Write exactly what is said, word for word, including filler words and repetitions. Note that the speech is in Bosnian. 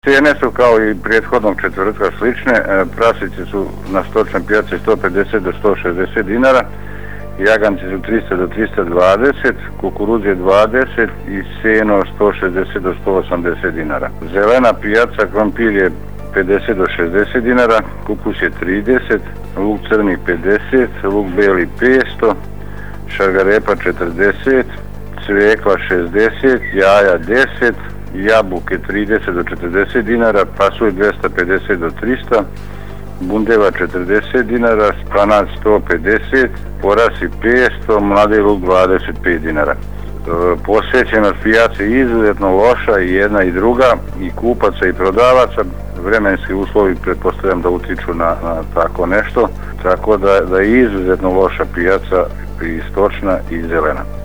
Cijene su kao i prethodnog četvrtka slične, prasice su na stočnoj pijaci sto pedeset do sto šezdeset dinara, jaganci su trista do trista dvadeset, kukuruz je dvadeset i seno sto šezdeset do sto osamdeset dinara. Zelena pijaca, krompir je pedeset do šezdeset dinara, kupus je trideset, luk crni pedeset, luk beli petsto, šargarepa četrdeset, cvjekla šezdeset, jaja deset, jabuke trideset do četrdeset dinara, pasulj dvesta pedeset do trista, bundeva četrdeset dinara, spanat sto pedeset, porasi petsto, mladi luk dvadeset pet dinara. Posjećenost pijace je izuzetno loša i jedna i druga, i kupaca i prodavaca. Vremenski uslovi pretpostavljam da utiču na, na tako nešto, tako da, da je izuzetno loša pijaca i stočna i zelena.